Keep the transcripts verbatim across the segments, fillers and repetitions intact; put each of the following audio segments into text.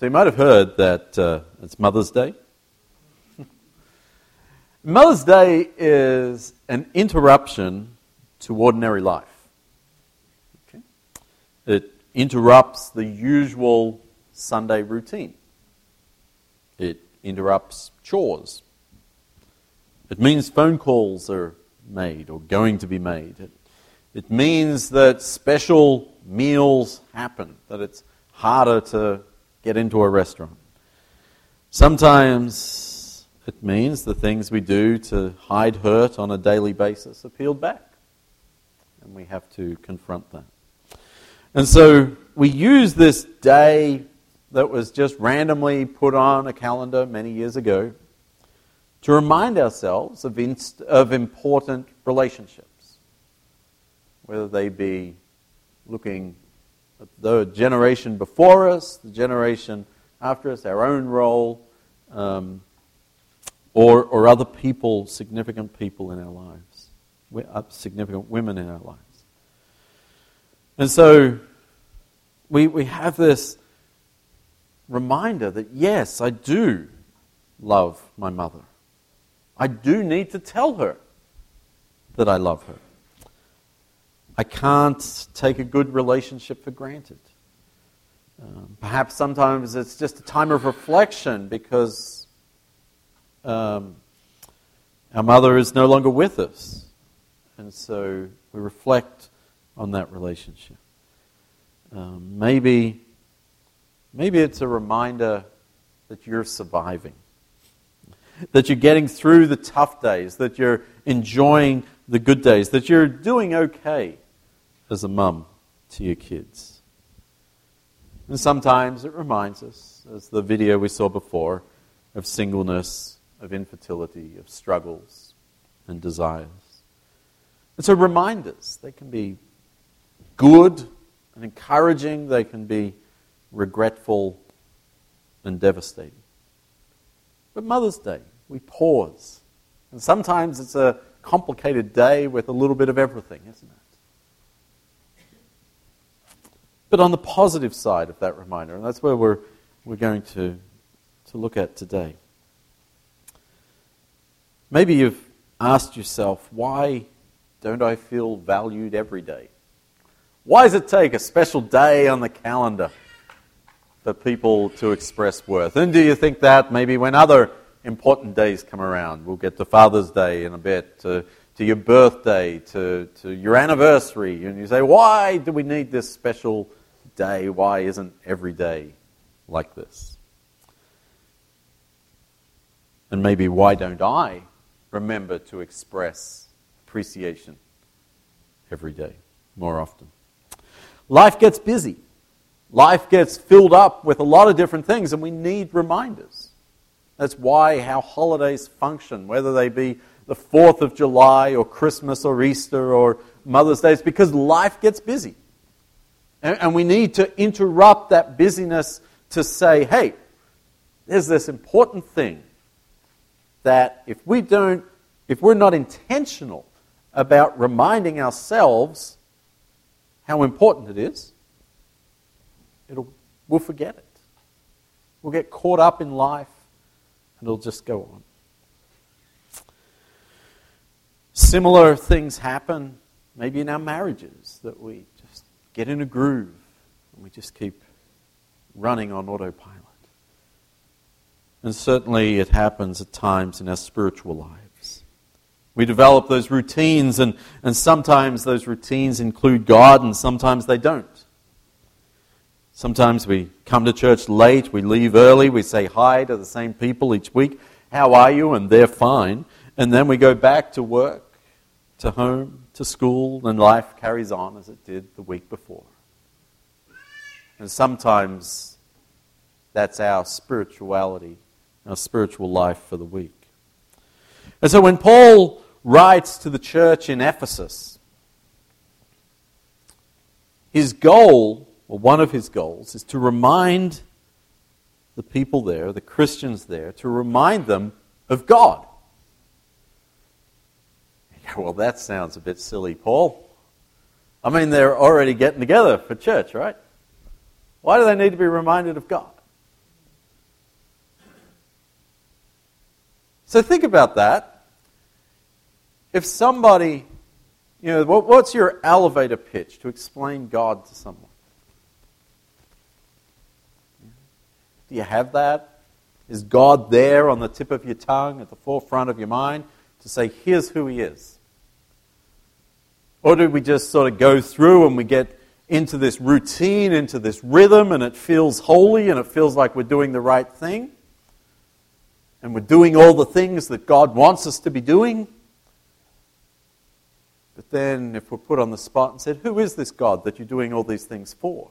So you might have heard that uh, it's Mother's Day. Mother's Day is an interruption to ordinary life. Okay? It interrupts the usual Sunday routine. It interrupts chores. It means phone calls are made or going to be made. It, it means that special meals happen, that it's harder to get into a restaurant. Sometimes it means the things we do to hide hurt on a daily basis are peeled back. And we have to confront that. And so we use this day that was just randomly put on a calendar many years ago to remind ourselves of, inst- of important relationships, whether they be looking at the generation before us, the generation after us, our own role, um, or, or other people, significant people in our lives, significant women in our lives. And so we we have this reminder that, yes, I do love my mother. I do need to tell her that I love her. I can't take a good relationship for granted. Um, perhaps sometimes it's just a time of reflection because um, our mother is no longer with us. And so we reflect on that relationship. Um, maybe, maybe it's a reminder that you're surviving, that you're getting through the tough days, that you're enjoying the good days, that you're doing okay as a mum to your kids. And sometimes it reminds us, as the video we saw before, of singleness, of infertility, of struggles and desires. And so reminders, they can be good and encouraging, they can be regretful and devastating. But Mother's Day, we pause. And sometimes it's a complicated day with a little bit of everything, isn't it? But on the positive side of that reminder, and that's where we're we're going to, to look at today. Maybe you've asked yourself, why don't I feel valued every day? Why does it take a special day on the calendar for people to express worth? And do you think that maybe when other important days come around, we'll get to Father's Day in a bit, to, to your birthday, to, to your anniversary, and you say, why do we need this special day? Why isn't every day like this? And maybe why don't I remember to express appreciation every day, more often? Life gets busy. Life gets filled up with a lot of different things, and we need reminders. That's why how holidays function, whether they be the fourth of July or Christmas or Easter or Mother's Day, it's because life gets busy. And, and we need to interrupt that busyness to say, hey, there's this important thing that if we don't, if we're not intentional about reminding ourselves how important it is, it'll, we'll forget it. We'll get caught up in life and it'll just go on. Similar things happen maybe in our marriages, that we just get in a groove and we just keep running on autopilot. And certainly it happens at times in our spiritual lives. We develop those routines, and, and sometimes those routines include God and sometimes they don't. Sometimes we come to church late, we leave early, we say hi to the same people each week. How are you? And they're fine. And then we go back to work, to home, to school, and life carries on as it did the week before. And sometimes that's our spirituality, our spiritual life for the week. And so when Paul writes to the church in Ephesus, his goal, or one of his goals, is to remind the people there, the Christians there, to remind them of God. Well, that sounds a bit silly, Paul. I mean, they're already getting together for church, right? Why do they need to be reminded of God? So think about that. If somebody, you know, what, what's your elevator pitch to explain God to someone? Do you have that? Is God there on the tip of your tongue, at the forefront of your mind, to say, here's who He is? Or do we just sort of go through and we get into this routine, into this rhythm, and it feels holy and it feels like we're doing the right thing? And we're doing all the things that God wants us to be doing? But then if we're put on the spot and said, who is this God that you're doing all these things for?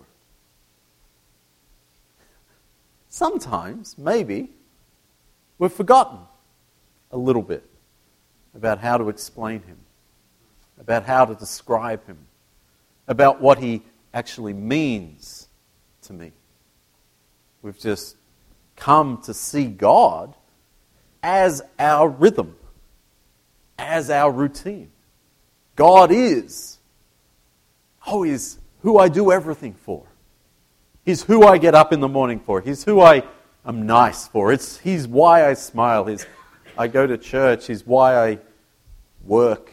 Sometimes, maybe, we've forgotten a little bit about how to explain Him, about how to describe Him, about what He actually means to me. We've just come to see God as our rhythm, as our routine. God is, oh, He's who I do everything for. He's who I get up in the morning for. He's who I am nice for. It's He's why I smile. He's I go to church. He's why I work.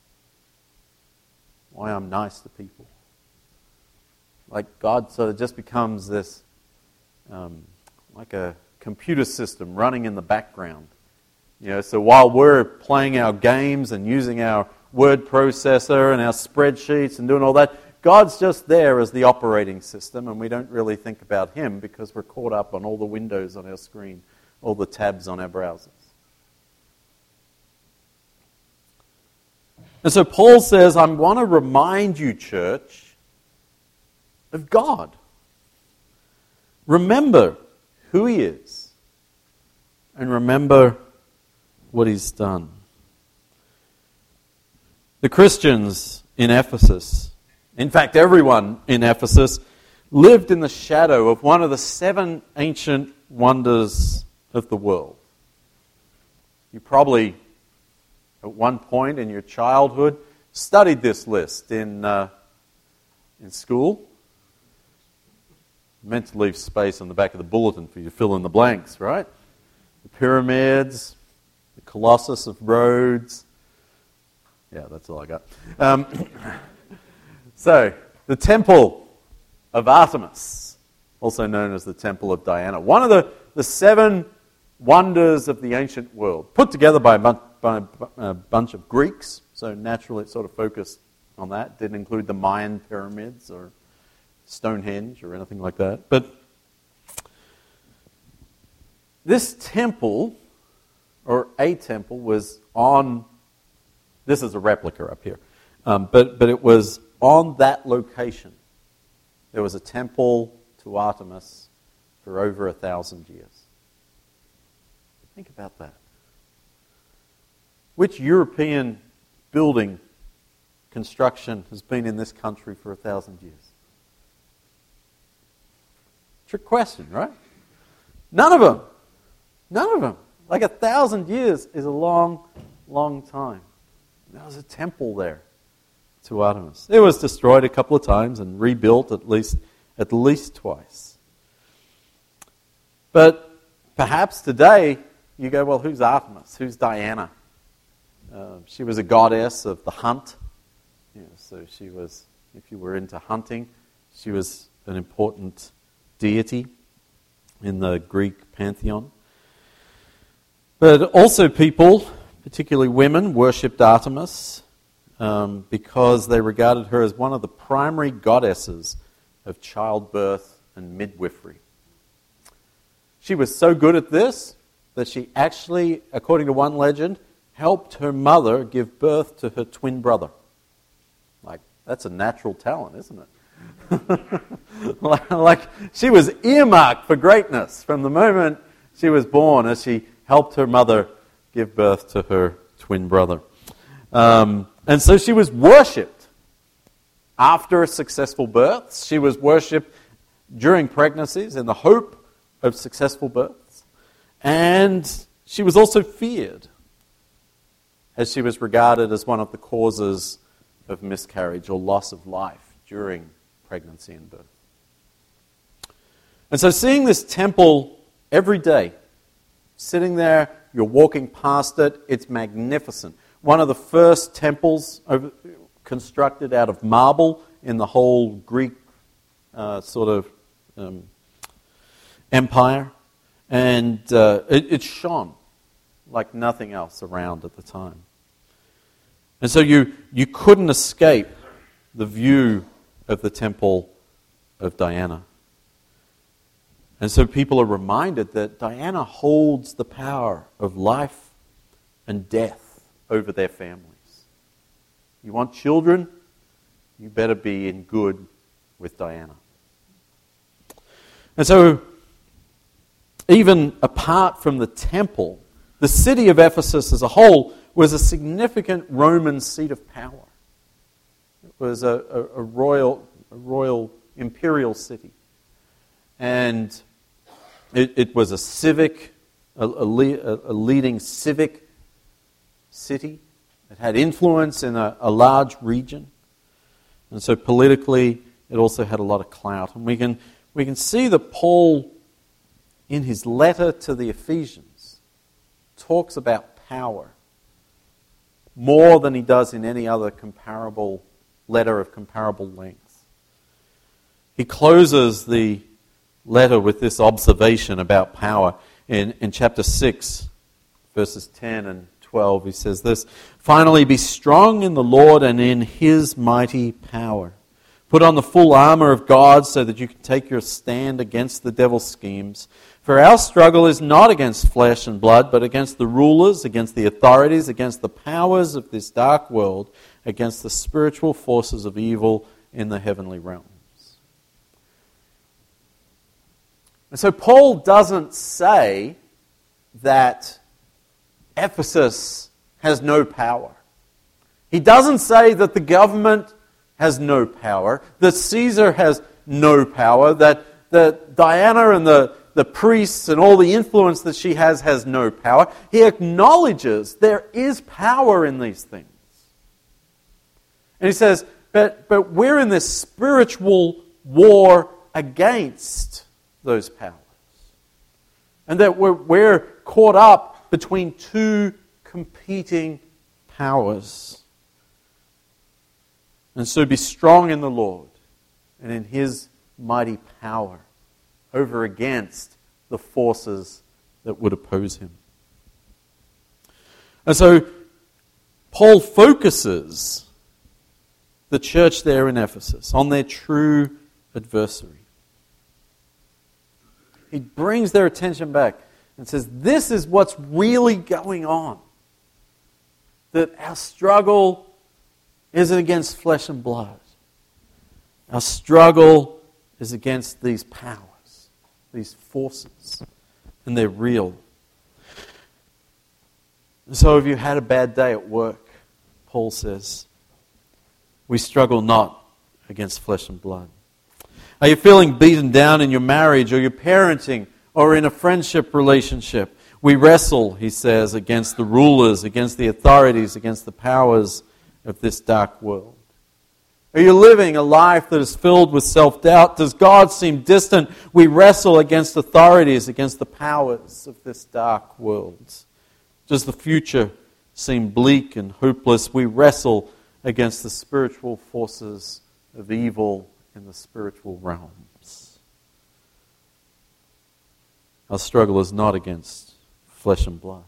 Why I'm nice to people. Like God sort of just becomes this, um, like a computer system running in the background. You know, so while we're playing our games and using our word processor and our spreadsheets and doing all that, God's just there as the operating system, and we don't really think about Him because we're caught up on all the windows on our screen, all the tabs on our browsers. And so Paul says, I want to remind you, church, of God. Remember who He is, and remember what He's done. The Christians in Ephesus, in fact, everyone in Ephesus, lived in the shadow of one of the seven ancient wonders of the world. You probably, at one point in your childhood, studied this list in uh, in school. I meant to leave space on the back of the bulletin for you to fill in the blanks, right? The pyramids, the Colossus of Rhodes. Yeah, that's all I got. Um, so, the Temple of Artemis, also known as the Temple of Diana. One of the, the seven wonders of the ancient world, put together by a, bunch, by a bunch of Greeks, so naturally it sort of focused on that. Didn't include the Mayan pyramids or Stonehenge or anything like that. But this temple, or a temple, was on, this is a replica up here, um, but, but it was on that location. There was a temple to Artemis for over a thousand years. Think about that. Which European building construction has been in this country for a thousand years? Trick question, right? None of them. None of them. Like a thousand years is a long, long time. There was a temple there to Artemis. It was destroyed a couple of times and rebuilt at least at least twice. But perhaps today you go, well, who's Artemis? Who's Diana? Uh, she was a goddess of the hunt. You know, so she was, if you were into hunting, she was an important deity in the Greek pantheon. But also people, particularly women, worshipped Artemis um, because they regarded her as one of the primary goddesses of childbirth and midwifery. She was so good at this that she actually, according to one legend, helped her mother give birth to her twin brother. Like, that's a natural talent, isn't it? Like, she was earmarked for greatness from the moment she was born, as she helped her mother give birth to her twin brother. Um, and so she was worshipped after successful births. She was worshipped during pregnancies in the hope of successful births. And she was also feared, as she was regarded as one of the causes of miscarriage or loss of life during pregnancy and birth. And so seeing this temple every day, sitting there You're walking past it. It's magnificent. One of the first temples over, constructed out of marble in the whole Greek uh, sort of um, empire. And uh, it, it shone like nothing else around at the time. And so you, you couldn't escape the view of the temple of Diana. And so people are reminded that Diana holds the power of life and death over their families. You want children? You better be in good with Diana. And so, even apart from the temple, the city of Ephesus as a whole was a significant Roman seat of power. It was a, a, a royal, a royal imperial city. And it, it was a civic, a, a, a leading civic city. It had influence in a, a large region. And so politically, it also had a lot of clout. And we can, we can see that Paul, in his letter to the Ephesians, talks about power more than he does in any other comparable letter of comparable length. He closes the letter with this observation about power. In, in chapter six, verses ten and twelve, he says this, "Finally, be strong in the Lord and in His mighty power. Put on the full armor of God so that you can take your stand against the devil's schemes. For our struggle is not against flesh and blood, but against the rulers, against the authorities, against the powers of this dark world, against the spiritual forces of evil in the heavenly realms." And so Paul doesn't say that Ephesus has no power. He doesn't say that the government has no power, that Caesar has no power, that, that Diana and the, the priests and all the influence that she has has no power. He acknowledges there is power in these things. And he says, but, but we're in this spiritual war against those powers. And that we're, we're caught up between two competing powers. And so be strong in the Lord and in His mighty power over against the forces that would oppose Him. And so Paul focuses the church there in Ephesus on their true adversary. He brings their attention back and says, this is what's really going on. That our struggle isn't against flesh and blood. Our struggle is against these powers, these forces, and they're real. And so if you had a bad day at work, Paul says, we struggle not against flesh and blood. Are you feeling beaten down in your marriage or your parenting or in a friendship relationship? We wrestle, he says, against the rulers, against the authorities, against the powers of this dark world. Are you living a life that is filled with self-doubt? Does God seem distant? We wrestle against authorities, against the powers of this dark world. Does the future seem bleak and hopeless? We wrestle against the spiritual forces of evil in the spiritual realms. Our struggle is not against flesh and blood.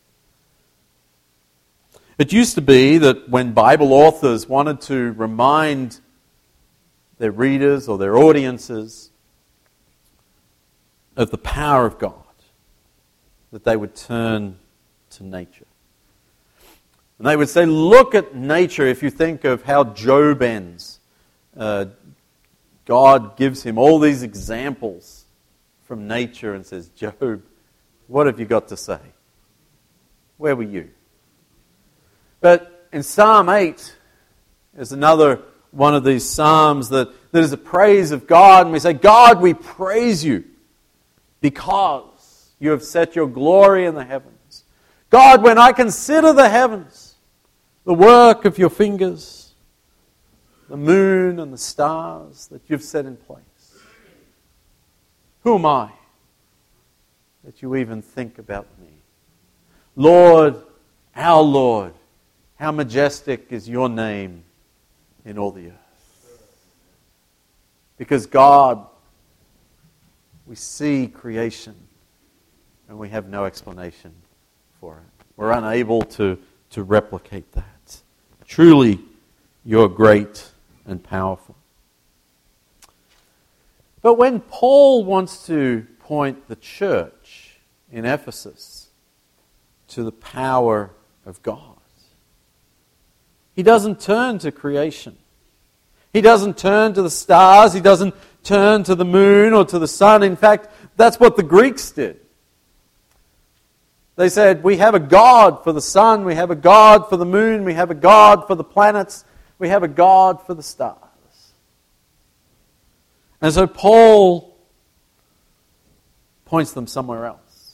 It used to be that when Bible authors wanted to remind their readers or their audiences of the power of God, that they would turn to nature. And they would say, look at nature. If you think of how Job ends, uh, God gives him all these examples from nature and says, Job, what have you got to say? Where were you? But in Psalm eight, there's another one of these psalms that, that is a praise of God. And we say, God, we praise you because you have set your glory in the heavens. God, when I consider the heavens, the work of your fingers, the moon and the stars that you've set in place, who am I that you even think about me? Lord, our Lord, how majestic is your name in all the earth. Because God, we see creation and we have no explanation for it. We're unable to, to replicate that. Truly, you're great and powerful. But when Paul wants to point the church in Ephesus to the power of God, he doesn't turn to creation. He doesn't turn to the stars. He doesn't turn to the moon or to the sun. In fact, that's what the Greeks did. They said, we have a God for the sun, we have a God for the moon, we have a God for the planets, we have a God for the stars. And so Paul points them somewhere else.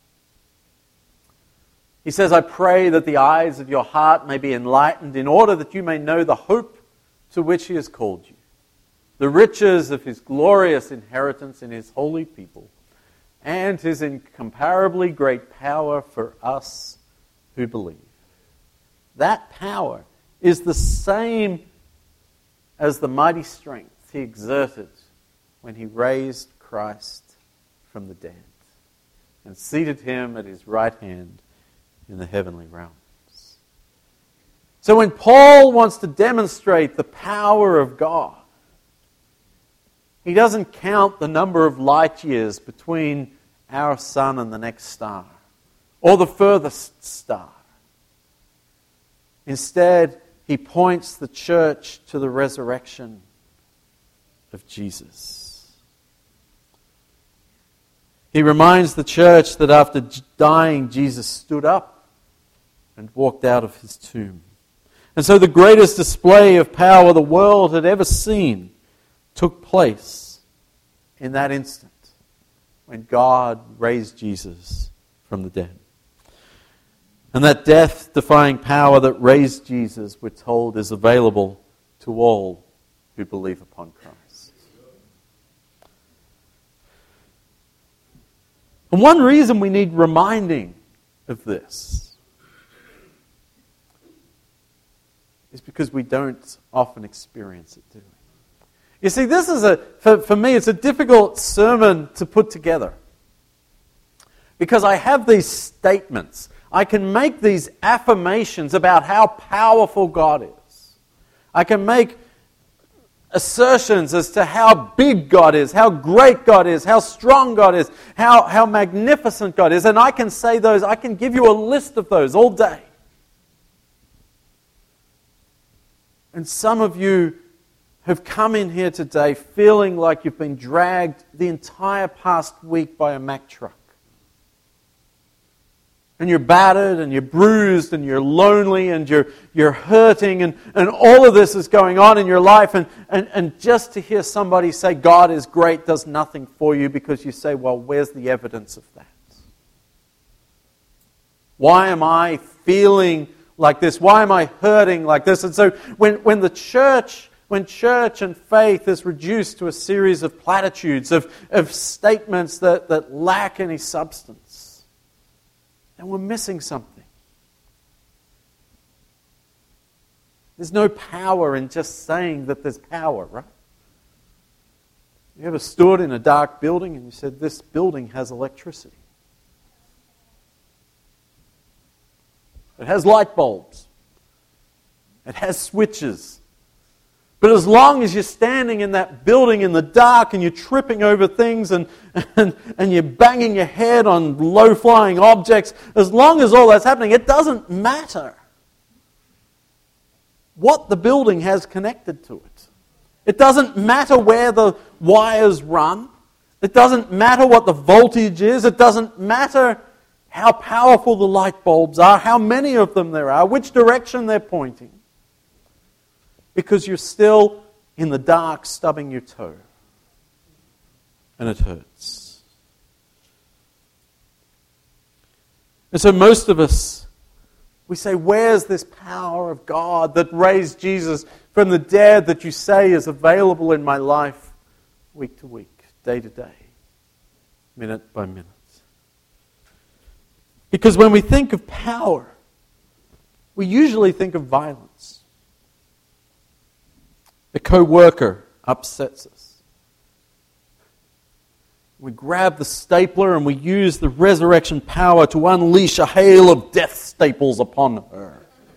He says, I pray that the eyes of your heart may be enlightened in order that you may know the hope to which he has called you, the riches of his glorious inheritance in his holy people, and his incomparably great power for us who believe. That power is the same as the mighty strength he exerted when he raised Christ from the dead and seated him at his right hand in the heavenly realms. So when Paul wants to demonstrate the power of God, he doesn't count the number of light years between our sun and the next star, or the furthest star. Instead, he points the church to the resurrection of Jesus. He reminds the church that after dying, Jesus stood up and walked out of his tomb. And so the greatest display of power the world had ever seen took place in that instant when God raised Jesus from the dead. And that death-defying power that raised Jesus, we're told, is available to all who believe upon Christ. And one reason we need reminding of this is because we don't often experience it, do we? You see, this is a, for, for me, it's a difficult sermon to put together. Because I have these statements. I can make these affirmations about how powerful God is. I can make assertions as to how big God is, how great God is, how strong God is, how, how magnificent God is. And I can say those, I can give you a list of those all day. And some of you have come in here today feeling like you've been dragged the entire past week by a Mack truck. And you're battered and you're bruised and you're lonely and you're you're hurting and, and all of this is going on in your life. And, and, and just to hear somebody say God is great does nothing for you because you say, well, where's the evidence of that? Why am I feeling like this? Why am I hurting like this? And so when, when the church... When church and faith is reduced to a series of platitudes, of, of statements that, that lack any substance, then we're missing something. There's no power in just saying that there's power, right? You ever stood in a dark building and you said, this building has electricity? It has light bulbs. It has switches. But as long as you're standing in that building in the dark and you're tripping over things and, and, and you're banging your head on low-flying objects, as long as all that's happening, it doesn't matter what the building has connected to it. It doesn't matter where the wires run. It doesn't matter what the voltage is. It doesn't matter how powerful the light bulbs are, how many of them there are, which direction they're pointing. Because you're still in the dark stubbing your toe. And it hurts. And so most of us, we say, where's this power of God that raised Jesus from the dead that you say is available in my life week to week, day to day, minute by minute? Because when we think of power, we usually think of violence. A co-worker upsets us. We grab the stapler and we use the resurrection power to unleash a hail of death staples upon her.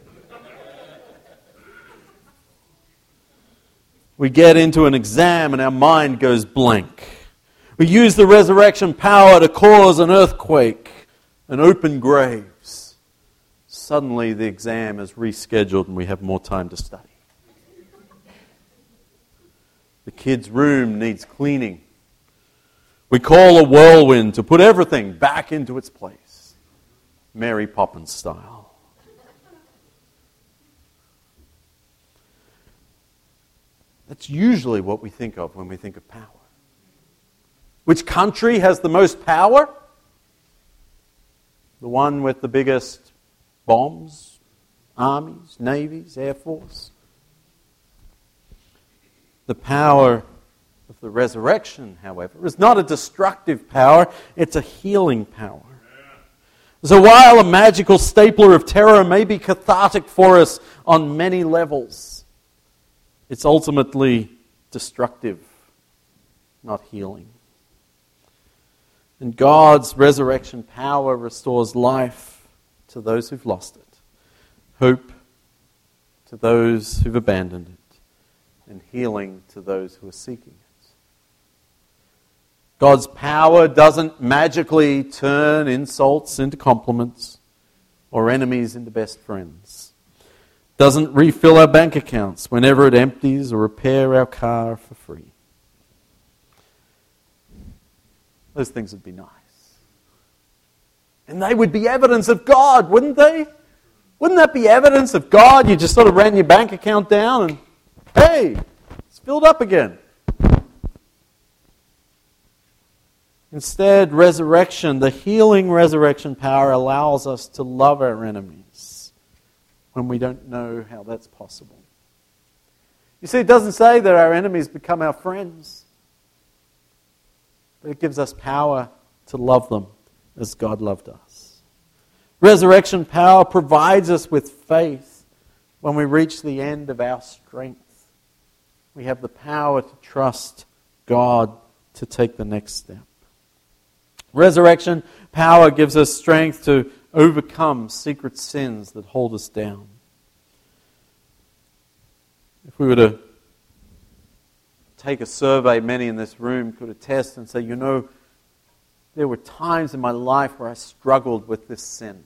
We get into an exam and our mind goes blank. We use the resurrection power to cause an earthquake and open graves. Suddenly the exam is rescheduled and we have more time to study. The kid's room needs cleaning. We call a whirlwind to put everything back into its place, Mary Poppins style. That's usually what we think of when we think of power. Which country has the most power? The one with the biggest bombs, armies, navies, air force. The power of the resurrection, however, is not a destructive power, it's a healing power. So while a magical stapler of terror may be cathartic for us on many levels, it's ultimately destructive, not healing. And God's resurrection power restores life to those who've lost it, hope to those who've abandoned it, and healing to those who are seeking it. God's power doesn't magically turn insults into compliments or enemies into best friends. Doesn't refill our bank accounts whenever it empties or repair our car for free. Those things would be nice. And they would be evidence of God, wouldn't they? Wouldn't that be evidence of God? You just sort of ran your bank account down and hey, it's filled up again. Instead, resurrection, the healing resurrection power allows us to love our enemies when we don't know how that's possible. You see, it doesn't say that our enemies become our friends, but it gives us power to love them as God loved us. Resurrection power provides us with faith when we reach the end of our strength. We have the power to trust God to take the next step. Resurrection power gives us strength to overcome secret sins that hold us down. If we were to take a survey, many in this room could attest and say, you know, there were times in my life where I struggled with this sin.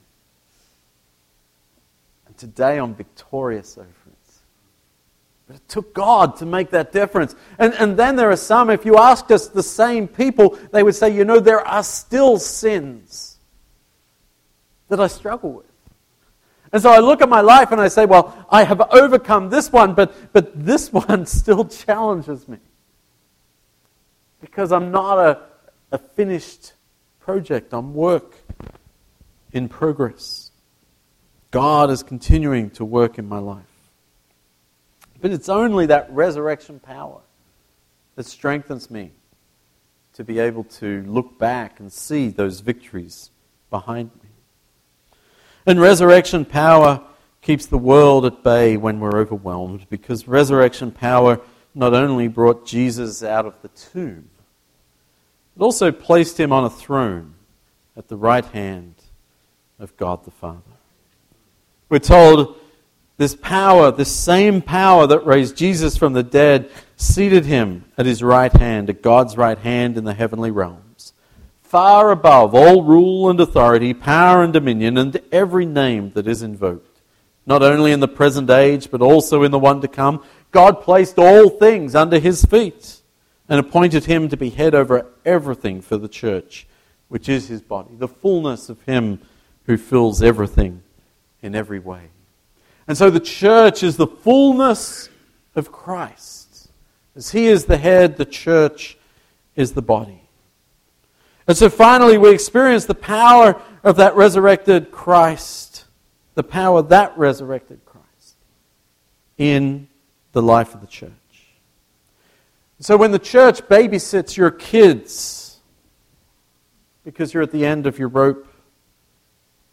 And today I'm victorious over it. But it took God to make that difference. And, and then there are some, if you asked us the same people, they would say, you know, there are still sins that I struggle with. And so I look at my life and I say, well, I have overcome this one, but, but this one still challenges me. Because I'm not a, a finished project. I'm work in progress. God is continuing to work in my life. But it's only that resurrection power that strengthens me to be able to look back and see those victories behind me. And resurrection power keeps the world at bay when we're overwhelmed, because resurrection power not only brought Jesus out of the tomb, it also placed him on a throne at the right hand of God the Father. We're told this power, this same power that raised Jesus from the dead, seated him at his right hand, at God's right hand in the heavenly realms, far above all rule and authority, power and dominion, and every name that is invoked. Not only in the present age, but also in the one to come, God placed all things under his feet and appointed him to be head over everything for the church, which is his body, the fullness of him who fills everything in every way. And so the church is the fullness of Christ. As he is the head, the church is the body. And so finally we experience the power of that resurrected Christ, the power of that resurrected Christ in the life of the church. So when the church babysits your kids because you're at the end of your rope,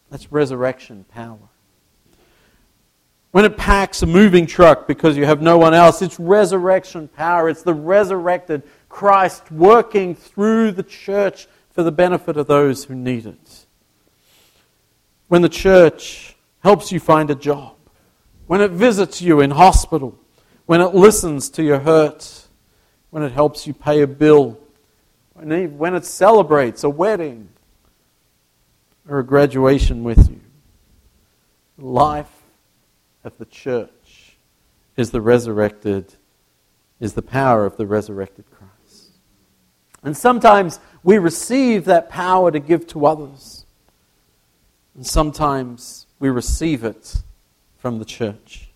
That's resurrection power. When it packs a moving truck because you have no one else, it's resurrection power. It's the resurrected Christ working through the church for the benefit of those who need it. When the church helps you find a job, when it visits you in hospital, when it listens to your hurt, when it helps you pay a bill, when it celebrates a wedding or a graduation with you. The life of the church is the resurrected, is the power of the resurrected Christ. And sometimes we receive that power to give to others. And sometimes we receive it from the church.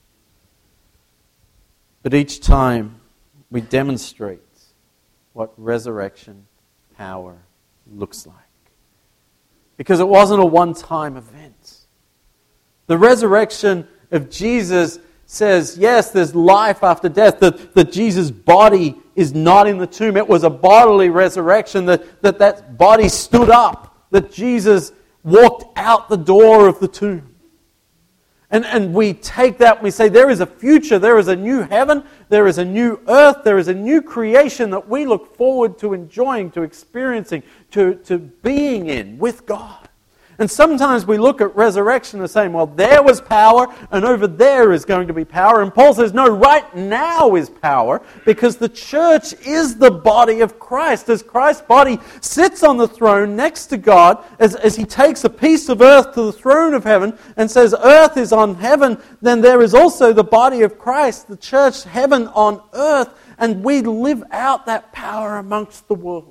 But each time we demonstrate what resurrection power looks like. Because it wasn't a one-time event. The resurrection of Jesus says, yes, there's life after death, that, that Jesus' body is not in the tomb. It was a bodily resurrection, that, that that body stood up, that Jesus walked out the door of the tomb. And, and we take that and we say, there is a future, there is a new heaven, there is a new earth, there is a new creation that we look forward to enjoying, to experiencing, to, to being in with God. And sometimes we look at resurrection and saying, well, there was power and over there is going to be power. And Paul says, no, right now is power, because the church is the body of Christ. As Christ's body sits on the throne next to God, as, as he takes a piece of earth to the throne of heaven and says earth is on heaven, then there is also the body of Christ, the church, heaven on earth, and we live out that power amongst the world.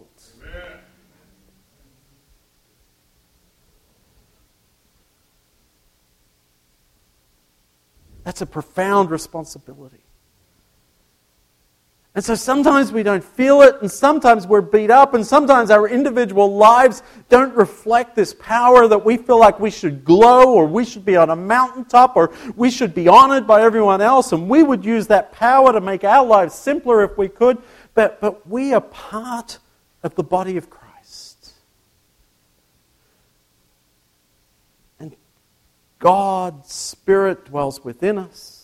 That's a profound responsibility. And so sometimes we don't feel it, and sometimes we're beat up, and sometimes our individual lives don't reflect this power that we feel like we should glow, or we should be on a mountaintop, or we should be honored by everyone else, and we would use that power to make our lives simpler if we could, but, but we are part of the body of Christ. God's Spirit dwells within us,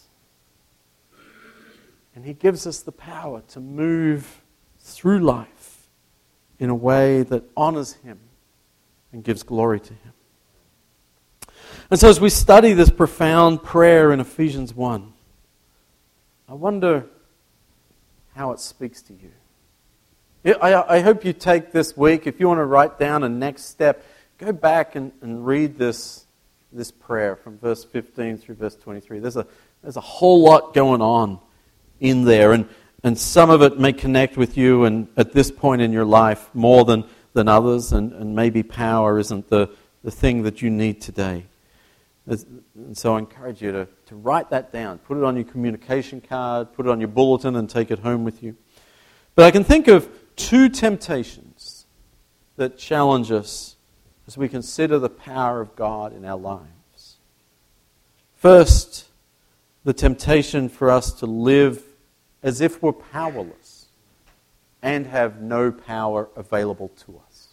and He gives us the power to move through life in a way that honors Him and gives glory to Him. And so as we study this profound prayer in Ephesians one, I wonder how it speaks to you. I, I hope you take this week, if you want to write down a next step, go back and, and read this this prayer from verse fifteen through verse twenty-three. There's a there's a whole lot going on in there, and, and some of it may connect with you and at this point in your life more than, than others, and, and maybe power isn't the, the thing that you need today. And so I encourage you to, to write that down. Put it on your communication card, put it on your bulletin and take it home with you. But I can think of two temptations that challenge us as we consider the power of God in our lives. First, the temptation for us to live as if we're powerless and have no power available to us.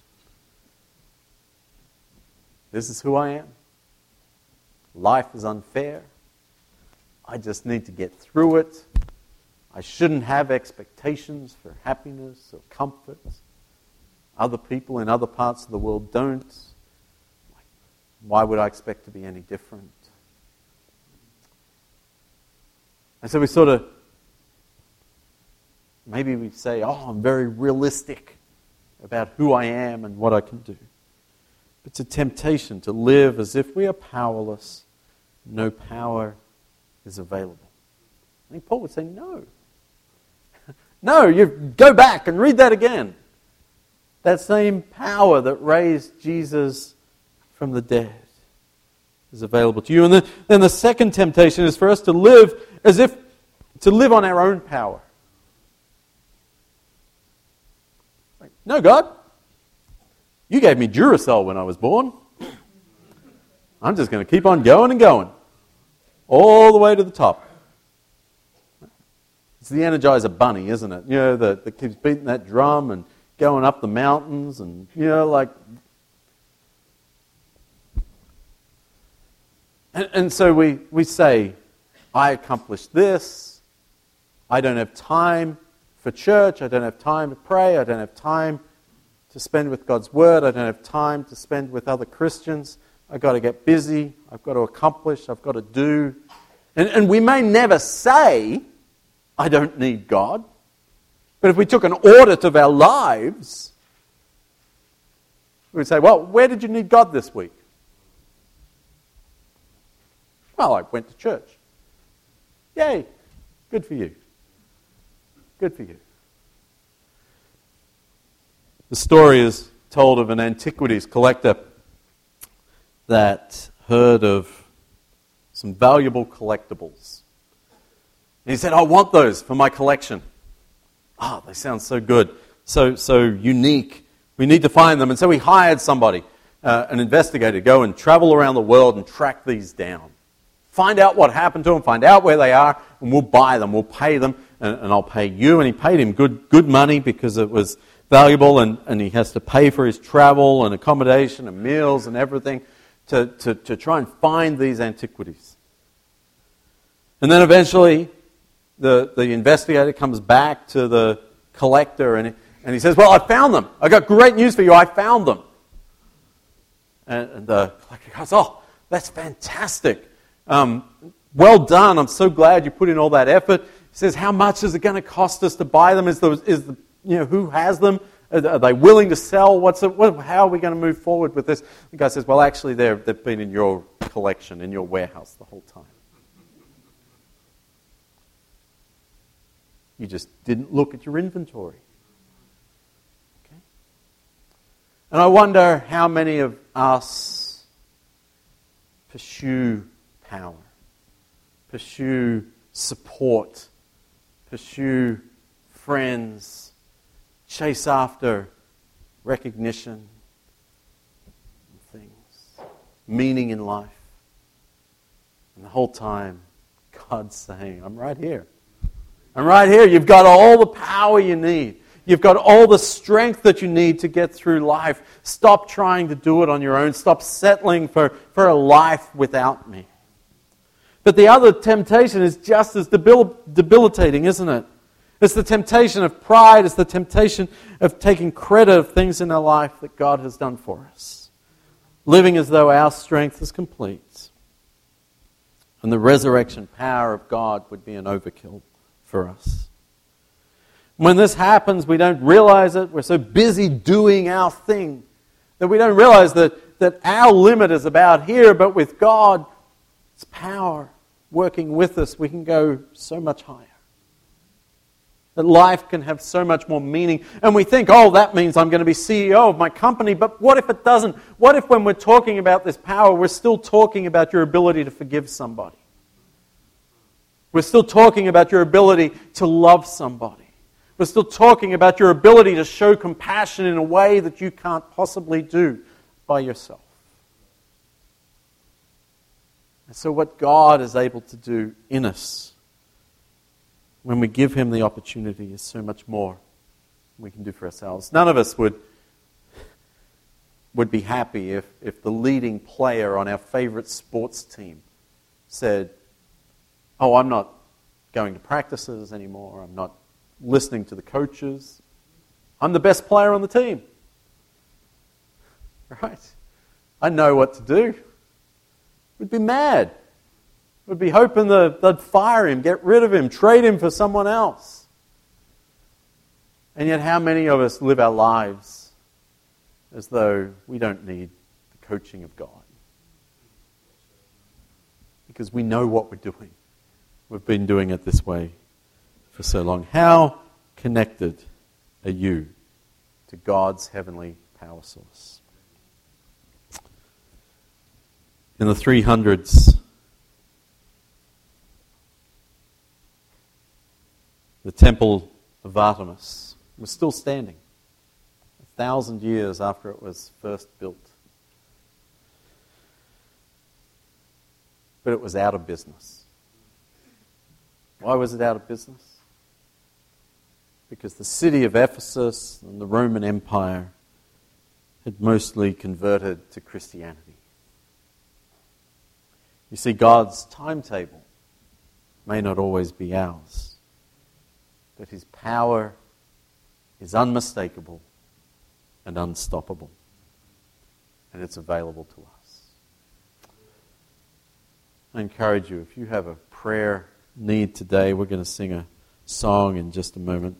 This is who I am. Life is unfair. I just need to get through it. I shouldn't have expectations for happiness or comfort. Other people in other parts of the world don't. Why would I expect to be any different? And so we sort of, maybe we say, oh, I'm very realistic about who I am and what I can do. It's a temptation to live as if we are powerless. No power is available. I think Paul would say, no. No, you go back and read that again. That same power that raised Jesus from the dead is available to you. And then, then the second temptation is for us to live as if, to live on our own power. Like, no, God, you gave me Duracell when I was born. I'm just going to keep on going and going. All the way to the top. It's the Energizer Bunny, isn't it? You know, that, that keeps beating that drum and going up the mountains and, you know, like... And, and so we, we say, I accomplished this. I don't have time for church. I don't have time to pray. I don't have time to spend with God's Word. I don't have time to spend with other Christians. I've got to get busy. I've got to accomplish. I've got to do. And, and we may never say, I don't need God. But if we took an audit of our lives, we would say, well, where did you need God this week? Well, I went to church. Yay. Good for you. Good for you. The story is told of an antiquities collector that heard of some valuable collectibles. And he said, I want those for my collection. Ah, oh, they sound so good, so so unique. We need to find them. And so he hired somebody, uh, an investigator, to go and travel around the world and track these down. Find out what happened to them, find out where they are, and we'll buy them, we'll pay them, and, and I'll pay you. And he paid him good good money because it was valuable, and, and he has to pay for his travel and accommodation and meals and everything to, to, to try and find these antiquities. And then eventually the, the investigator comes back to the collector and he, and he says, well, I found them. I got great news for you. I found them. And, and the collector goes, oh, that's fantastic. Um, well done. I'm so glad you put in all that effort. He says, how much is it going to cost us to buy them? Is the, is the you know, who has them? Are they willing to sell? What's it, what, how are we going to move forward with this? The guy says, well, actually, they're, they've been in your collection, in your warehouse the whole time. You just didn't look at your inventory. Okay? And I wonder how many of us pursue power, pursue support, pursue friends, chase after recognition and things, meaning in life. And the whole time, God's saying, I'm right here. I'm right here. You've got all the power you need. You've got all the strength that you need to get through life. Stop trying to do it on your own. Stop settling for, for a life without me. But the other temptation is just as debil- debilitating, isn't it? It's the temptation of pride. It's the temptation of taking credit of things in our life that God has done for us. Living as though our strength is complete. And the resurrection power of God would be an overkill for us. When this happens, we don't realize it. We're so busy doing our thing that we don't realize that, that our limit is about here, but with God's power working with us, we can go so much higher. That life can have so much more meaning. And we think, oh, that means I'm going to be C E O of my company. But what if it doesn't? What if when we're talking about this power, we're still talking about your ability to forgive somebody? We're still talking about your ability to love somebody. We're still talking about your ability to show compassion in a way that you can't possibly do by yourself. And so what God is able to do in us when we give Him the opportunity is so much more than we can do for ourselves. None of us would, would be happy if, if the leading player on our favorite sports team said, oh, I'm not going to practices anymore. I'm not listening to the coaches. I'm the best player on the team. Right? I know what to do. We'd be mad. We'd be hoping that they'd fire him, get rid of him, trade him for someone else. And yet how many of us live our lives as though we don't need the coaching of God? Because we know what we're doing. We've been doing it this way for so long. How connected are you to God's heavenly power source? In the three hundreds, the temple of Artemis was still standing, a thousand years after it was first built. But it was out of business. Why was it out of business? Because the city of Ephesus and the Roman Empire had mostly converted to Christianity. You see, God's timetable may not always be ours, but His power is unmistakable and unstoppable, and it's available to us. I encourage you, if you have a prayer need today, we're going to sing a song in just a moment,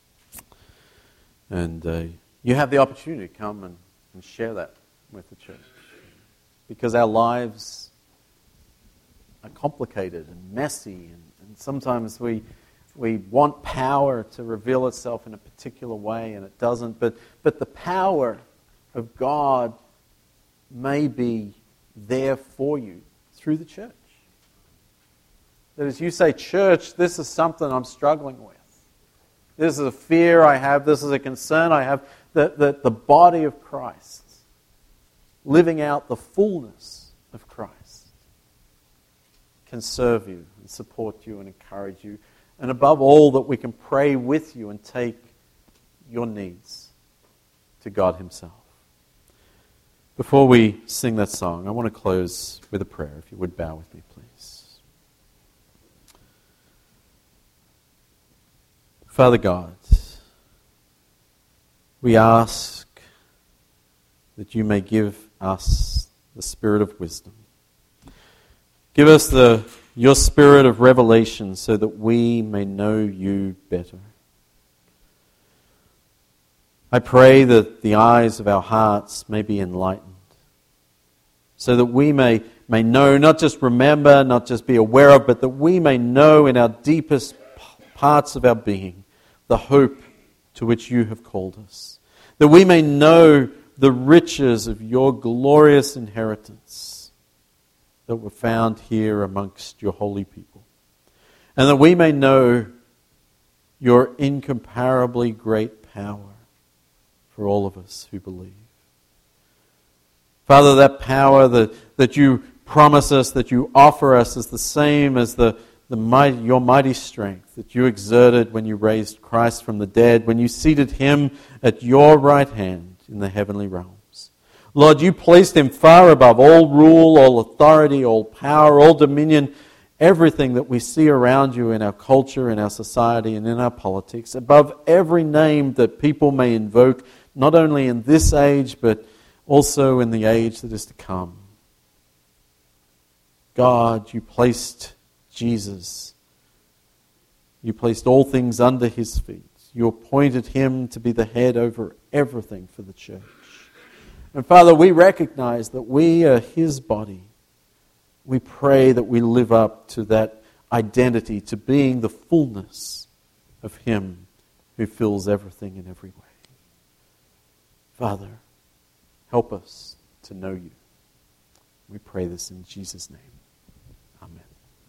and uh, you have the opportunity to come and, and share that with the church, because our lives are complicated and messy, and, and sometimes we we want power to reveal itself in a particular way, and it doesn't. But but the power of God may be there for you through the church. That as you say, church, this is something I'm struggling with. This is a fear I have. This is a concern I have. That, that the body of Christ, living out the fullness of Christ, can serve you and support you and encourage you. And above all, that we can pray with you and take your needs to God Himself. Before we sing that song, I want to close with a prayer. If you would bow with me, please. Father God, we ask that you may give us the spirit of wisdom. Give us the your spirit of revelation so that we may know you better. I pray that the eyes of our hearts may be enlightened, so that we may, may know, not just remember, not just be aware of, but that we may know in our deepest parts of our being the hope to which you have called us. That we may know the riches of your glorious inheritance that were found here amongst your holy people. And that we may know your incomparably great power for all of us who believe. Father, that power that, that you promise us, that you offer us, is the same as the, the mighty, your mighty strength that you exerted when you raised Christ from the dead, when you seated Him at your right hand in the heavenly realms. Lord, you placed Him far above all rule, all authority, all power, all dominion, everything that we see around you in our culture, in our society, and in our politics, above every name that people may invoke, not only in this age, but also in the age that is to come. God, you placed Jesus. You placed all things under His feet. You appointed Him to be the head over everything for the church. And Father, we recognize that we are His body. We pray that we live up to that identity, to being the fullness of Him who fills everything in every way. Father, help us to know you. We pray this in Jesus' name.